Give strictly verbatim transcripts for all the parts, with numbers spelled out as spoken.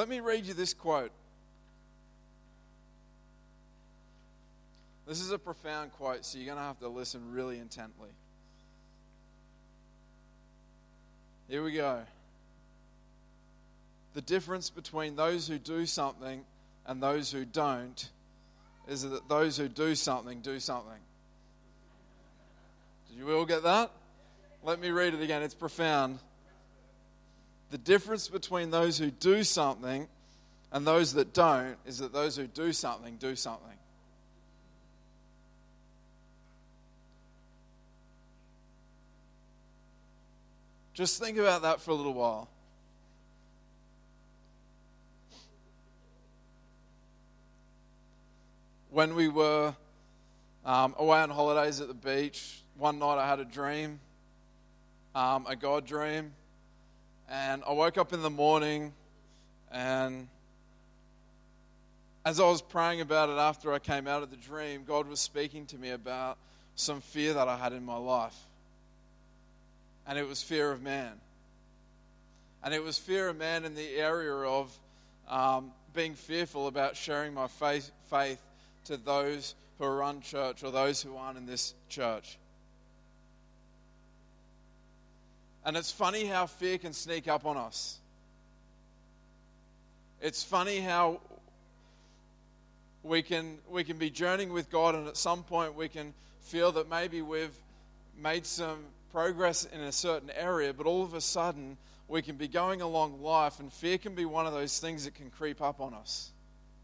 Let me read you this quote. This is a profound quote, so you're going to have to listen really intently. Here we go. The difference between those who do something and those who don't is that those who do something do something. Did you all get that? Let me read it again. It's profound. The difference between those who do something and those that don't is that those who do something do something. Just think about that for a little while. When we were um, away on holidays at the beach, one night I had a dream, um, a God dream, and I woke up in the morning, and as I was praying about it after I came out of the dream, God was speaking to me about some fear that I had in my life. And it was fear of man. And it was fear of man in the area of um, being fearful about sharing my faith, faith to those who are unchurched or those who aren't in this church. And it's funny how fear can sneak up on us. It's funny how we can we can be journeying with God, and at some point we can feel that maybe we've made some progress in a certain area, but all of a sudden we can be going along life, and fear can be one of those things that can creep up on us.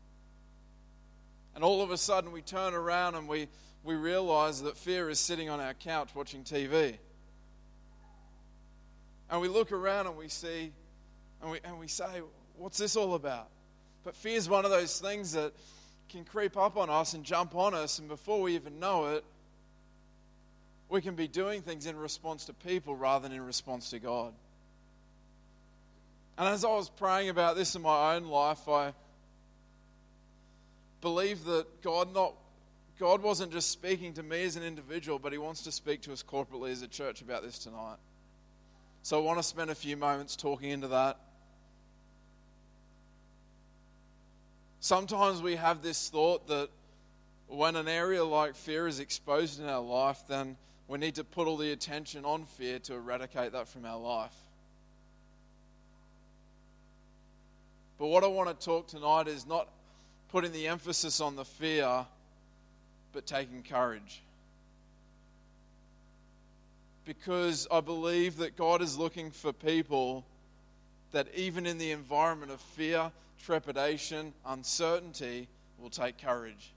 And all of a sudden we turn around and we, we realize that fear is sitting on our couch watching T V. And we look around and we see, and we, and we say, what's this all about? But fear is one of those things that can creep up on us and jump on us, and before we even know it, we can be doing things in response to people rather than in response to God. And as I was praying about this in my own life, I believe that God not God wasn't just speaking to me as an individual, but He wants to speak to us corporately as a church about this tonight. So I want to spend a few moments talking into that. Sometimes we have this thought that when an area like fear is exposed in our life, then we need to put all the attention on fear to eradicate that from our life. But what I want to talk tonight is not putting the emphasis on the fear, but taking courage. Because I believe that God is looking for people that even in the environment of fear, trepidation, uncertainty, will take courage.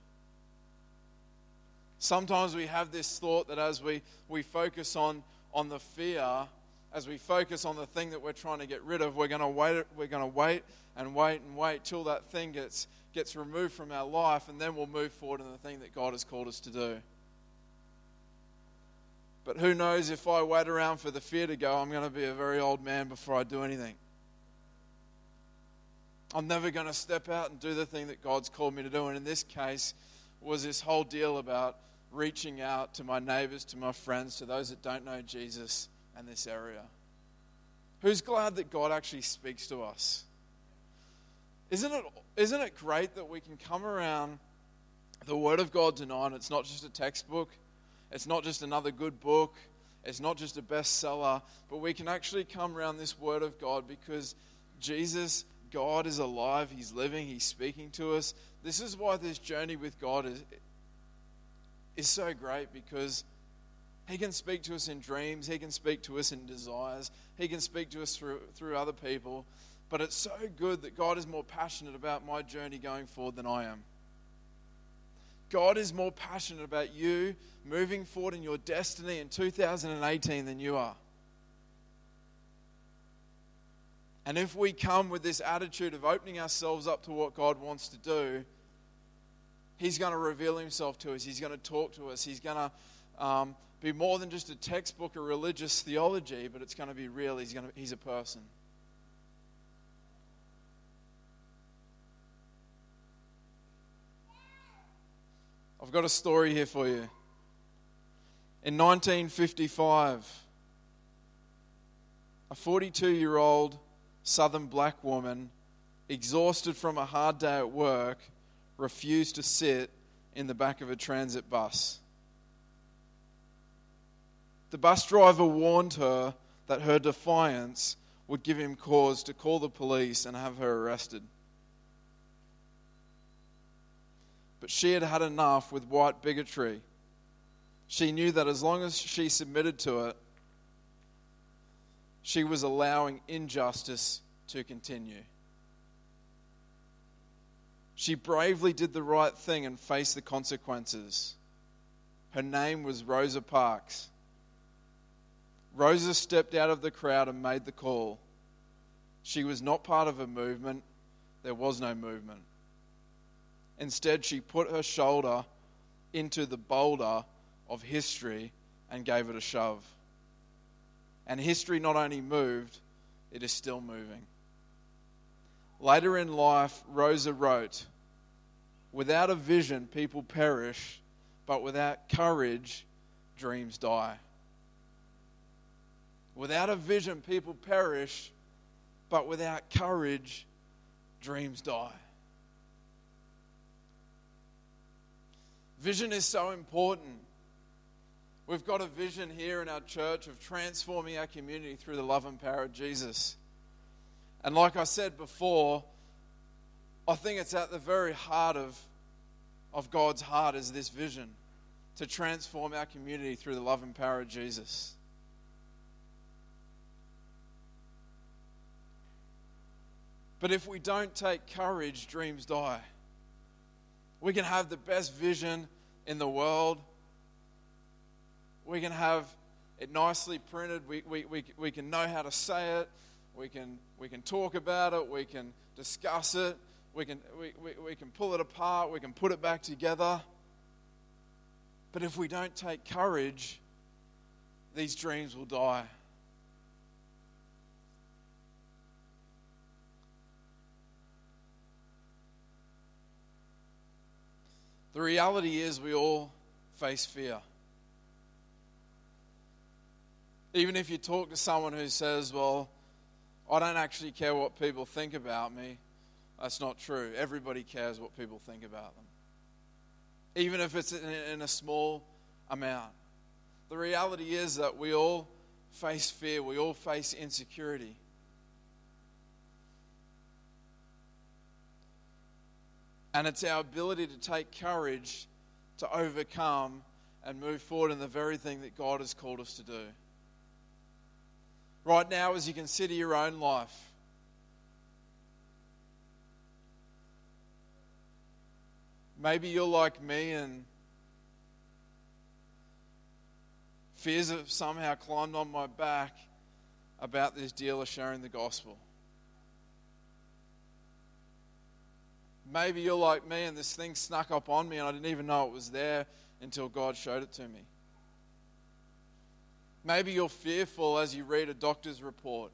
Sometimes we have this thought that as we, we focus on, on the fear, as we focus on the thing that we're trying to get rid of, we're going to wait we're going to wait and wait and wait till that thing gets gets removed from our life, and then we'll move forward in the thing that God has called us to do. But who knows, if I wait around for the fear to go, I'm going to be a very old man before I do anything. I'm never going to step out and do the thing that God's called me to do. And in this case, was this whole deal about reaching out to my neighbors, to my friends, to those that don't know Jesus and this area. Who's glad that God actually speaks to us? Isn't it, isn't it great that we can come around the Word of God tonight? It's not just a textbook. It's not just another good book. It's not just a bestseller. But we can actually come around this Word of God because Jesus, God, is alive. He's living. He's speaking to us. This is why this journey with God is, is so great, because He can speak to us in dreams. He can speak to us in desires. He can speak to us through, through other people. But it's so good that God is more passionate about my journey going forward than I am. God is more passionate about you moving forward in your destiny in two thousand eighteen than you are. And if we come with this attitude of opening ourselves up to what God wants to do, He's going to reveal Himself to us. He's going to talk to us. He's going to um, be more than just a textbook or religious theology, but it's going to be real. He's going to, He's a person. I've got a story here for you. In nineteen fifty-five, a forty-two-year-old Southern black woman exhausted from a hard day at work, refused to sit in the back of a transit bus. The bus driver warned her that her defiance would give him cause to call the police and have her arrested. But she had had enough with white bigotry. She knew that as long as she submitted to it, she was allowing injustice to continue. She bravely did the right thing and faced the consequences. Her name was Rosa Parks. Rosa stepped out of the crowd and made the call. She was not part of a movement. There was no movement. Instead, she put her shoulder into the boulder of history and gave it a shove. And history not only moved, it is still moving. Later in life, Rosa wrote, "Without a vision, people perish, but without courage, dreams die." Without a vision, people perish, but without courage, dreams die. Vision is so important. We've got a vision here in our church of transforming our community through the love and power of Jesus. And like I said before, I think it's at the very heart of, of God's heart is this vision to transform our community through the love and power of Jesus. But if we don't take courage, dreams die. We can have the best vision in the world. We can have it nicely printed. We, we, we, we can know how to say it. We can, we can talk about it. We can discuss it. We can, we, we, we can pull it apart. We can put it back together. But if we don't take courage, these dreams will die. The reality is we all face fear. Even if you talk to someone who says, well, I don't actually care what people think about me, that's not true. Everybody cares what people think about them. Even if it's in, in a small amount. The reality is that we all face fear. We all face insecurity. And it's our ability to take courage to overcome and move forward in the very thing that God has called us to do. Right now, as you consider your own life, maybe you're like me and fears have somehow climbed on my back about this deal of sharing the gospel. Maybe you're like me and this thing snuck up on me and I didn't even know it was there until God showed it to me. Maybe you're fearful as you read a doctor's report.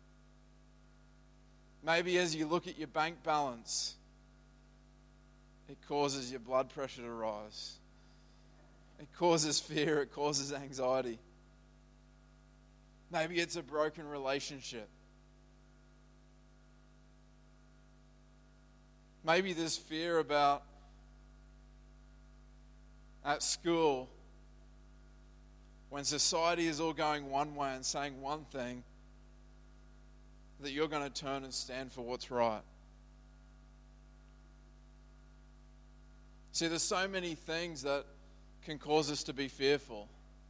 Maybe as you look at your bank balance, it causes your blood pressure to rise. It causes fear, it causes anxiety. Maybe it's a broken relationship. Maybe there's fear about at school when society is all going one way and saying one thing, that you're going to turn and stand for what's right. See, there's so many things that can cause us to be fearful.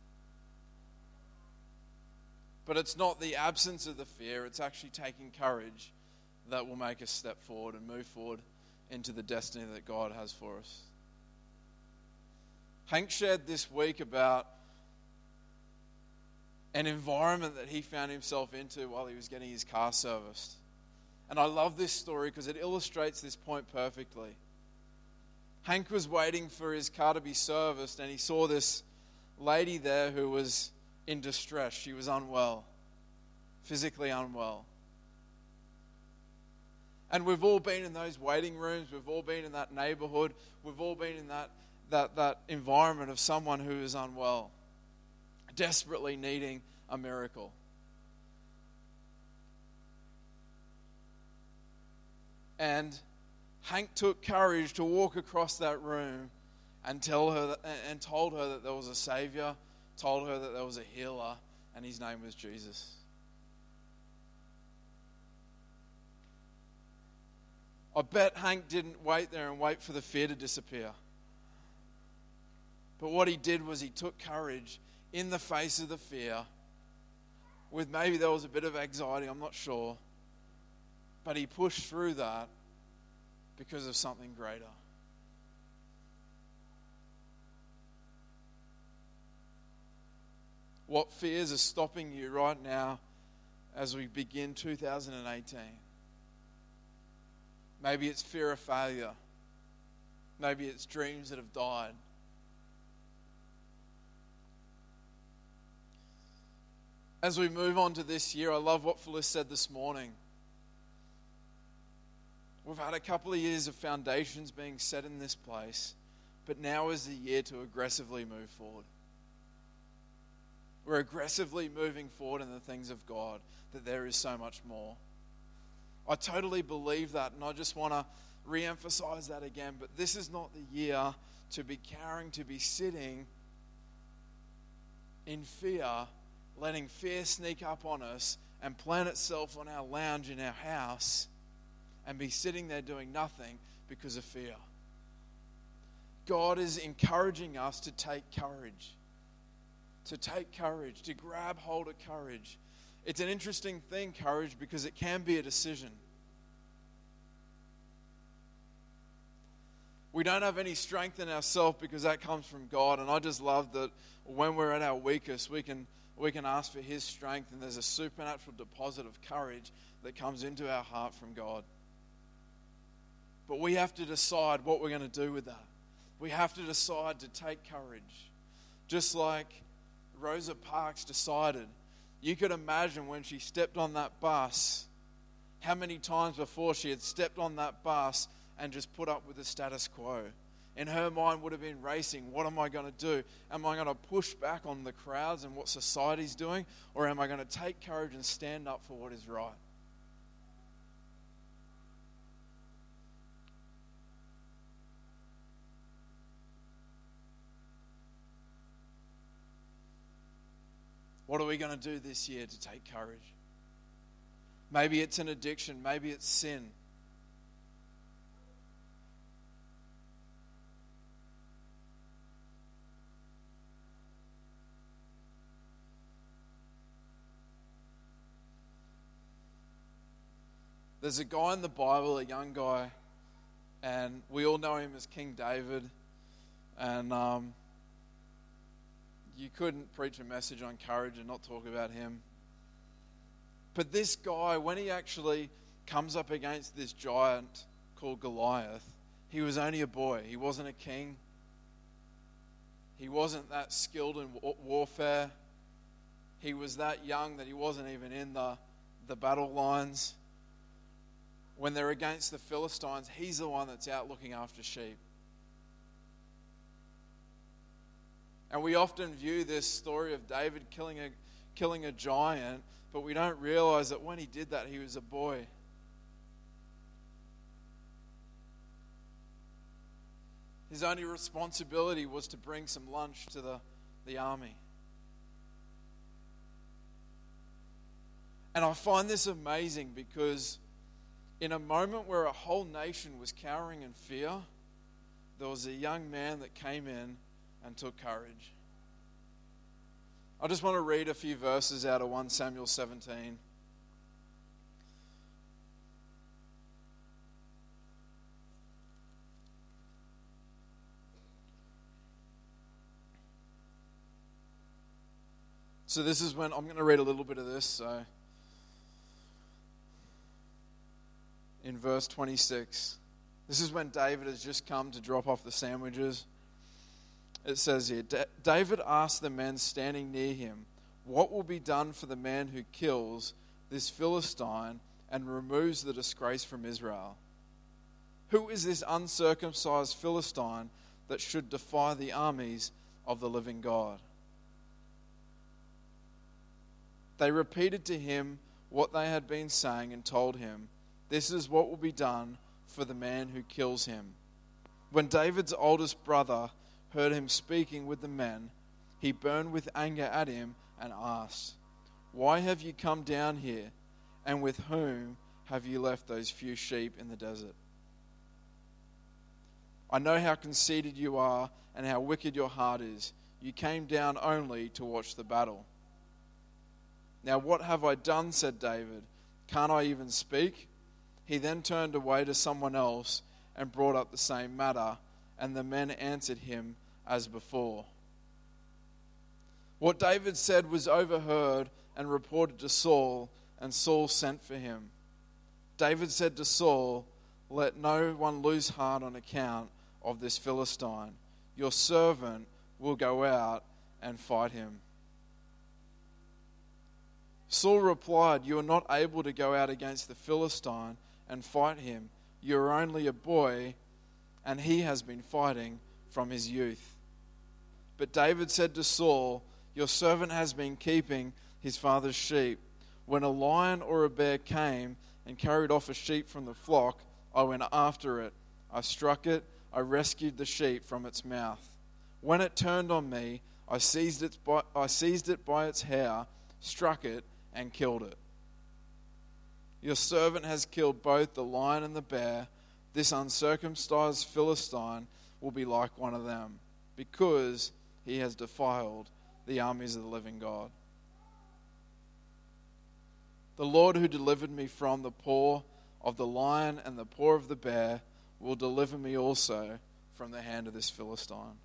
But it's not the absence of the fear, it's actually taking courage that will make us step forward and move forward into the destiny that God has for us. Hank shared this week about an environment that he found himself into while he was getting his car serviced. And I love this story because it illustrates this point perfectly. Hank was waiting for his car to be serviced and he saw this lady there who was in distress. She was unwell, physically unwell. And we've all been in those waiting rooms. We've all been in that neighborhood. We've all been in that, that, that environment of someone who is unwell, desperately needing a miracle. And Hank took courage to walk across that room and tell her that, and told her that there was a Savior, told her that there was a healer, and his name was Jesus. I bet Hank didn't wait there and wait for the fear to disappear. But what he did was he took courage in the face of the fear, with maybe there was a bit of anxiety, I'm not sure, but he pushed through that because of something greater. What fears are stopping you right now as we begin two thousand eighteen? Maybe it's fear of failure. Maybe it's dreams that have died. As we move on to this year, I love what Phyllis said this morning. We've had a couple of years of foundations being set in this place, but now is the year to aggressively move forward. We're aggressively moving forward in the things of God, that there is so much more. I totally believe that, and I just want to re-emphasize that again, but this is not the year to be cowering, to be sitting in fear, letting fear sneak up on us and plant itself on our lounge in our house and be sitting there doing nothing because of fear. God is encouraging us to take courage. To take courage, to grab hold of courage. It's an interesting thing, courage, because it can be a decision. We don't have any strength in ourselves because that comes from God, and I just love that when we're at our weakest, we can we can ask for His strength, and there's a supernatural deposit of courage that comes into our heart from God. But we have to decide what we're going to do with that. We have to decide to take courage. Just like Rosa Parks decided. You could imagine when she stepped on that bus, how many times before she had stepped on that bus and just put up with the status quo. In her mind would have been racing. What am I going to do? Am I going to push back on the crowds and what society's doing? Or am I going to take courage and stand up for what is right? What are we going to do this year to take courage? Maybe it's an addiction. Maybe it's sin. There's a guy in the Bible, a young guy, and we all know him as King David. And um, you couldn't preach a message on courage and not talk about him. But this guy, when he actually comes up against this giant called Goliath, he was only a boy. He wasn't a king. He wasn't that skilled in warfare. He was that young that he wasn't even in the, the battle lines. When they're against the Philistines, he's the one that's out looking after sheep. And we often view this story of David killing a killing a giant, but we don't realize that when he did that, he was a boy. His only responsibility was to bring some lunch to the, the army. And I find this amazing because in a moment where a whole nation was cowering in fear, there was a young man that came in and took courage. I just want to read a few verses out of First Samuel seventeen. So this is when, I'm going to read a little bit of this, so in verse twenty-six. This is when David has just come to drop off the sandwiches. It says here, David asked the men standing near him, "What will be done for the man who kills this Philistine and removes the disgrace from Israel? Who is this uncircumcised Philistine that should defy the armies of the living God?" They repeated to him what they had been saying and told him, "This is what will be done for the man who kills him." When David's oldest brother heard him speaking with the men, he burned with anger at him and asked, "Why have you come down here, and with whom have you left those few sheep in the desert? I know how conceited you are and how wicked your heart is. You came down only to watch the battle." "Now what have I done?" said David. "Can't I even speak?" He then turned away to someone else and brought up the same matter, and the men answered him as before. What David said was overheard and reported to Saul, and Saul sent for him. David said to Saul, "Let no one lose heart on account of this Philistine. Your servant will go out and fight him." Saul replied, "You are not able to go out against the Philistine and fight him. You are only a boy, and he has been fighting from his youth." But David said to Saul, "Your servant has been keeping his father's sheep. When a lion or a bear came and carried off a sheep from the flock, I went after it. I struck it. I rescued the sheep from its mouth. When it turned on me, I seized it by, I seized it by its hair, struck it, and killed it. Your servant has killed both the lion and the bear. This uncircumcised Philistine will be like one of them, because he has defiled the armies of the living God. The Lord who delivered me from the paw of the lion and the paw of the bear will deliver me also from the hand of this Philistine."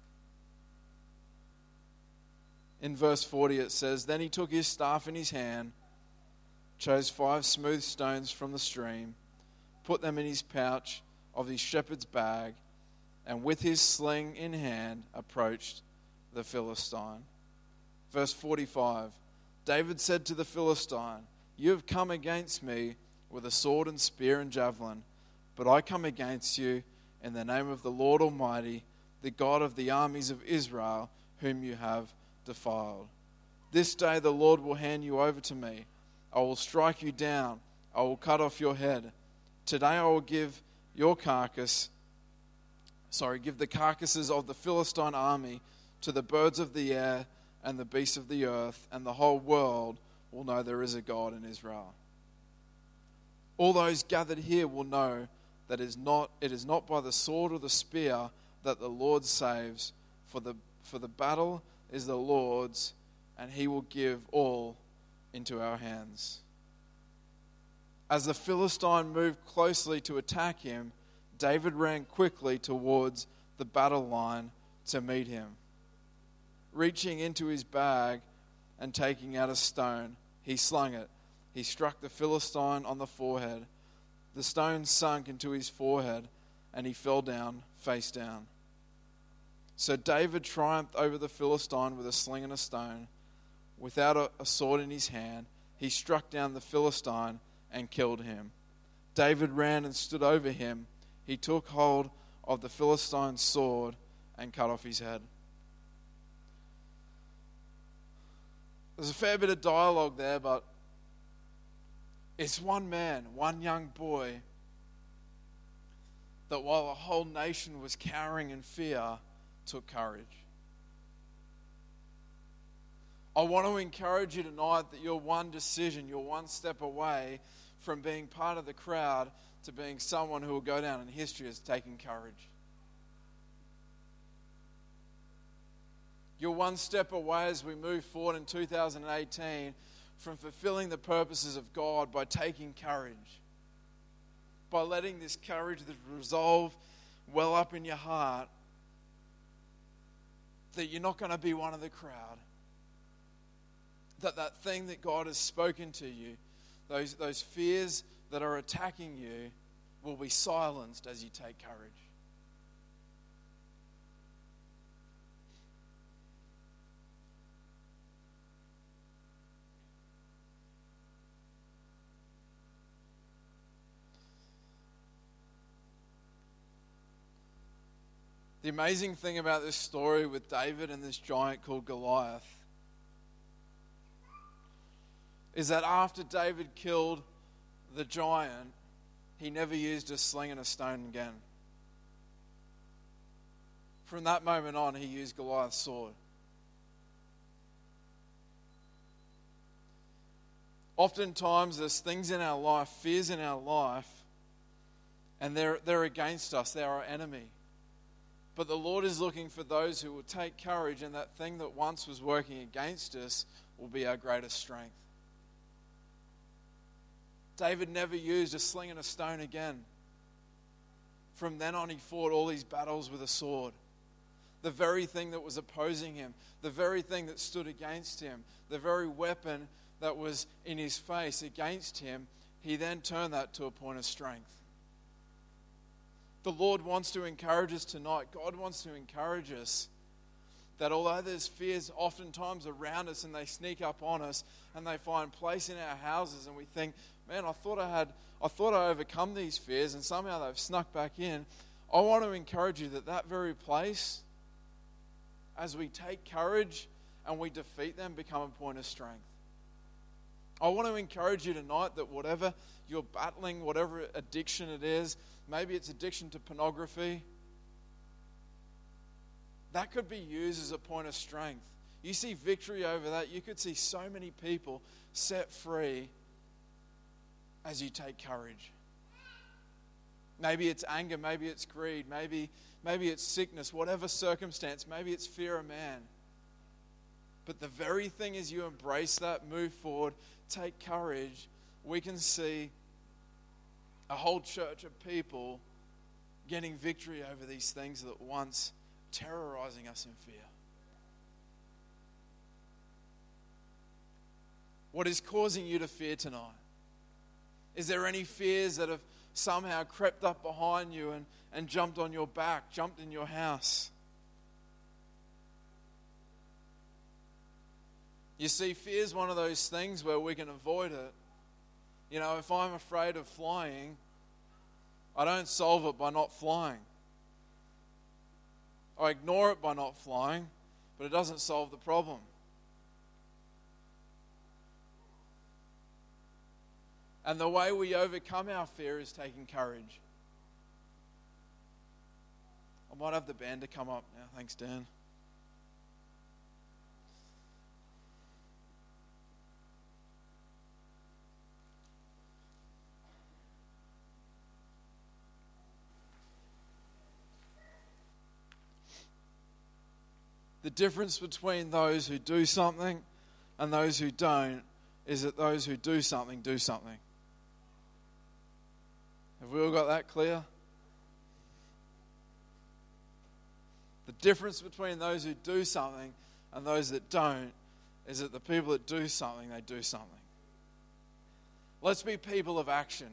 In verse forty it says, "Then he took his staff in his hand, chose five smooth stones from the stream, put them in his pouch of his shepherd's bag, and with his sling in hand approached the Philistine." Verse forty-five, David said to the Philistine, "You have come against me with a sword and spear and javelin, but I come against you in the name of the Lord Almighty, the God of the armies of Israel, whom you have defiled. This day the Lord will hand you over to me. I will strike you down. I will cut off your head. Today I will give your carcass, sorry, give the carcasses of the Philistine army to the birds of the air and the beasts of the earth, and the whole world will know there is a God in Israel. All those gathered here will know that it is not, it is not by the sword or the spear that the Lord saves, for the, for the battle is the Lord's, and he will give all into our hands." As the Philistine moved closely to attack him, David ran quickly towards the battle line to meet him. Reaching into his bag and taking out a stone, he slung it. He struck the Philistine on the forehead. The stone sunk into his forehead, and he fell down face down. So David triumphed over the Philistine with a sling and a stone. Without a, a sword in his hand, he struck down the Philistine and killed him. David ran and stood over him. He took hold of the Philistine's sword and cut off his head. There's a fair bit of dialogue there, but it's one man, one young boy, that while a whole nation was cowering in fear, took courage. I want to encourage you tonight that you're one decision, you're one step away from being part of the crowd to being someone who will go down in history as taking courage. You're one step away as we move forward in two thousand eighteen from fulfilling the purposes of God by taking courage. By letting this courage, this resolve well up in your heart that you're not going to be one of the crowd. That that thing that God has spoken to you, those, those fears that are attacking you, will be silenced as you take courage. The amazing thing about this story with David and this giant called Goliath is that after David killed the giant, he never used a sling and a stone again. From that moment on, he used Goliath's sword. Oftentimes, there's things in our life, fears in our life, and they're, they're against us. They're our enemy. But the Lord is looking for those who will take courage, and that thing that once was working against us will be our greatest strength. David never used a sling and a stone again. From then on, he fought all these battles with a sword. The very thing that was opposing him, the very thing that stood against him, the very weapon that was in his face against him, he then turned that to a point of strength. The Lord wants to encourage us tonight. God wants to encourage us that although there's fears oftentimes around us and they sneak up on us and they find place in our houses and we think, man, I thought I had, I thought I overcome these fears and somehow they've snuck back in. I want to encourage you that that very place, as we take courage and we defeat them, become a point of strength. I want to encourage you tonight that whatever you're battling, whatever addiction it is, maybe it's addiction to pornography, that could be used as a point of strength. You see victory over that. You could see so many people set free as you take courage. Maybe it's anger, maybe it's greed, maybe, maybe it's sickness, whatever circumstance, maybe it's fear of man. But the very thing as you embrace that, move forward, take courage, we can see a whole church of people getting victory over these things that once terrorizing us in fear. What is causing you to fear tonight? Is there any fears that have somehow crept up behind you and, and jumped on your back, jumped in your house? You see, fear is one of those things where we can avoid it. You know, if I'm afraid of flying, I don't solve it by not flying. I ignore it by not flying, but it doesn't solve the problem. And the way we overcome our fear is taking courage. I might have the band to come up now. Thanks, Dan. The difference between those who do something and those who don't is that those who do something, do something. Have we all got that clear? The difference between those who do something and those that don't is that the people that do something, they do something. Let's be people of action.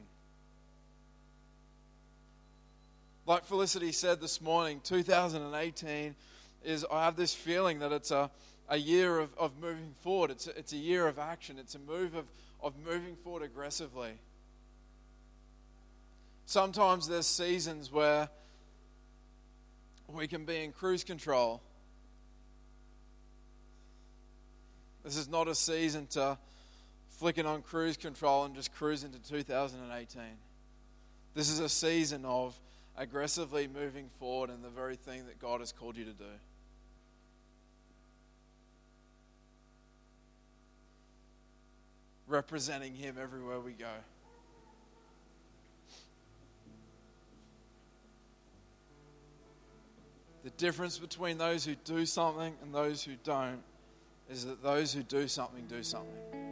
Like Felicity said this morning, two thousand eighteen is, I have this feeling that it's a, a year of, of moving forward. It's a, it's a year of action. It's a move of, of moving forward aggressively. Sometimes there's seasons where we can be in cruise control. This is not a season to flick it on cruise control and just cruise into two thousand eighteen. This is a season of aggressively moving forward in the very thing that God has called you to do. Representing Him everywhere we go. The difference between those who do something and those who don't is that those who do something, do something.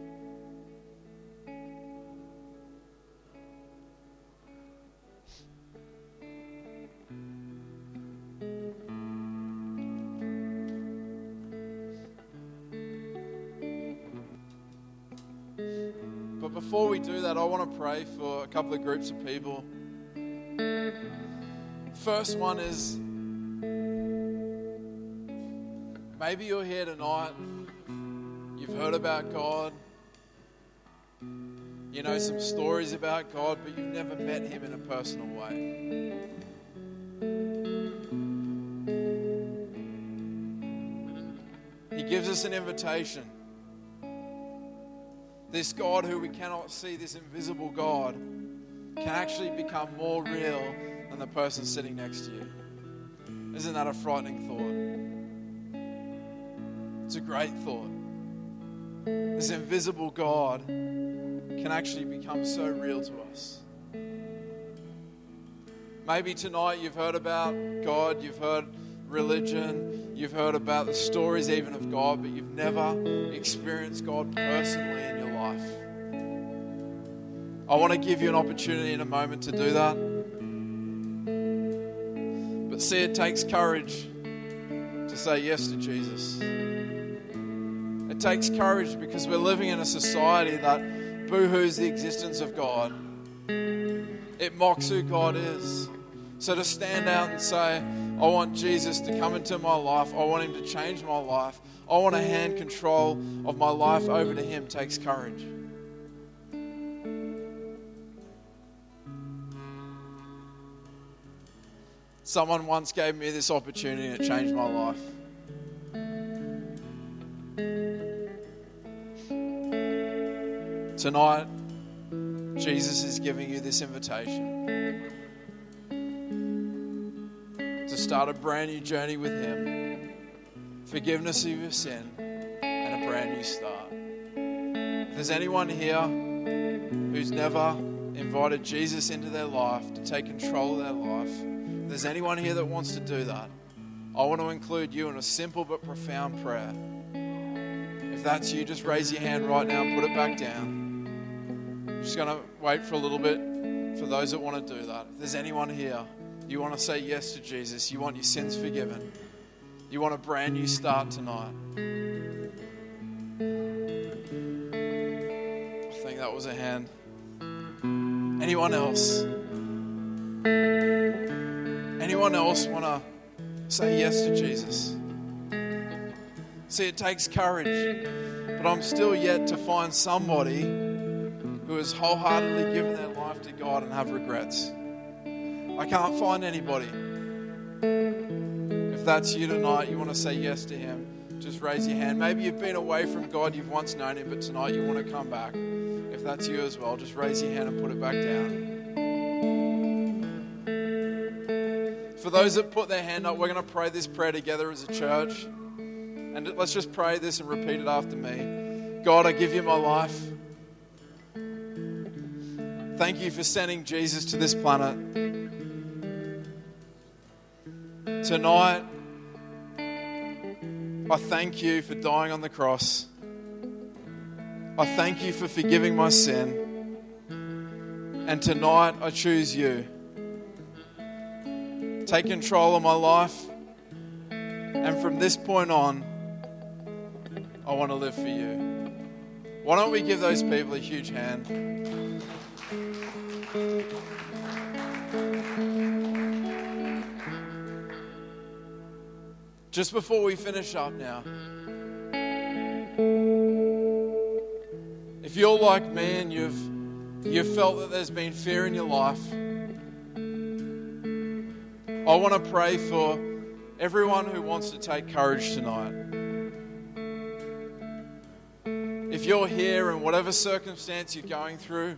But before we do that, I want to pray for a couple of groups of people. First one is, maybe you're here tonight, you've heard about God, you know some stories about God, but you've never met Him in a personal way. He gives us an invitation. This God who we cannot see, this invisible God, can actually become more real than the person sitting next to you. Isn't that a frightening thought? It's a great thought. This invisible God can actually become so real to us. Maybe tonight you've heard about God, you've heard religion, you've heard about the stories even of God, but you've never experienced God personally in your life. I want to give you an opportunity in a moment to do that. But see, it takes courage to say yes to Jesus. It takes courage because we're living in a society that boo-hoos the existence of God. It mocks who God is. So to stand out and say, I want Jesus to come into my life. I want him to change my life. I want to hand control of my life over to him takes courage. Someone once gave me this opportunity and it changed my life. Tonight, Jesus is giving you this invitation to start a brand new journey with him, forgiveness of your sin, and a brand new start. If there's anyone here who's never invited Jesus into their life to take control of their life, if there's anyone here that wants to do that, I want to include you in a simple but profound prayer. If that's you, just raise your hand right now and put it back down. I'm just going to wait for a little bit for those that want to do that. If there's anyone here, you want to say yes to Jesus, you want your sins forgiven, you want a brand new start tonight. I think that was a hand. Anyone else? Anyone else want to say yes to Jesus? See, it takes courage, but I'm still yet to find somebody who has wholeheartedly given their life to God and have regrets. I can't find anybody. If that's you tonight, you want to say yes to him, just raise your hand. Maybe you've been away from God, you've once known him, but tonight you want to come back. If that's you as well, just raise your hand and put it back down. For those that put their hand up, we're going to pray this prayer together as a church. And let's just pray this and repeat it after me. God, I give you my life. Thank you for sending Jesus to this planet. Tonight, I thank you for dying on the cross. I thank you for forgiving my sin. And tonight, I choose you. Take control of my life. And from this point on, I want to live for you. Why don't we give those people a huge hand? Just before we finish up now, if you're like me and you've you've felt that there's been fear in your life, I want to pray for everyone who wants to take courage tonight. If you're here in whatever circumstance you're going through,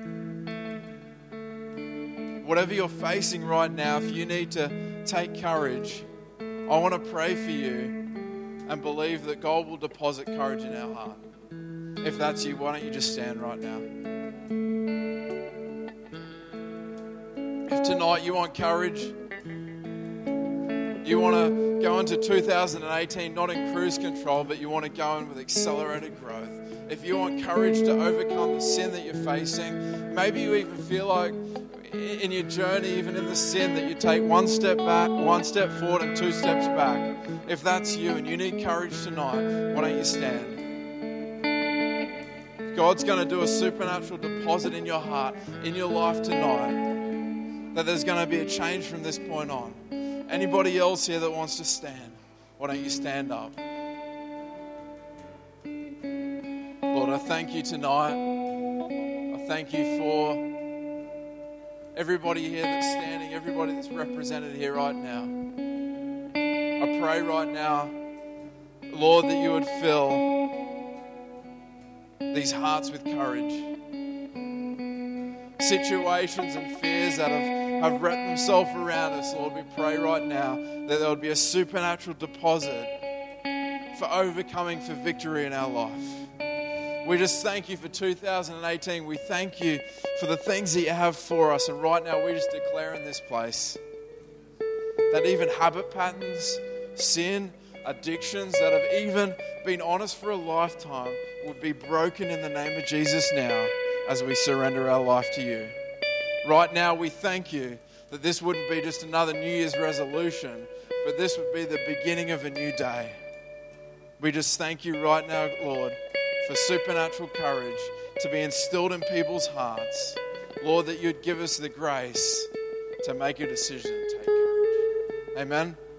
whatever you're facing right now, if you need to take courage, I want to pray for you and believe that God will deposit courage in our heart. If that's you, why don't you just stand right now? If tonight you want courage, you want to go into two thousand eighteen not in cruise control, but you want to go in with accelerated growth. If you want courage to overcome the sin that you're facing, maybe you even feel like in your journey, even in the sin, that you take one step back, one step forward and two steps back. If that's you and you need courage tonight, why don't you stand? God's going to do a supernatural deposit in your heart, in your life tonight, that there's going to be a change from this point on. Anybody else here that wants to stand, why don't you stand up? Lord, I thank you tonight. I thank you for everybody here that's standing, everybody that's represented here right now. I pray right now, Lord, that you would fill these hearts with courage. situations and fears that have, have wrapped themselves around us, Lord, we pray right now that there would be a supernatural deposit for overcoming, for victory in our life. We just thank you for two thousand eighteen. We thank you for the things that you have for us. And right now we just declare in this place that even habit patterns, sin, addictions that have even been on us for a lifetime would be broken in the name of Jesus now as we surrender our life to you. Right now we thank you that this wouldn't be just another New Year's resolution, but this would be the beginning of a new day. We just thank you right now, Lord, for supernatural courage to be instilled in people's hearts. Lord, that you'd give us the grace to make a decision and take courage. Amen.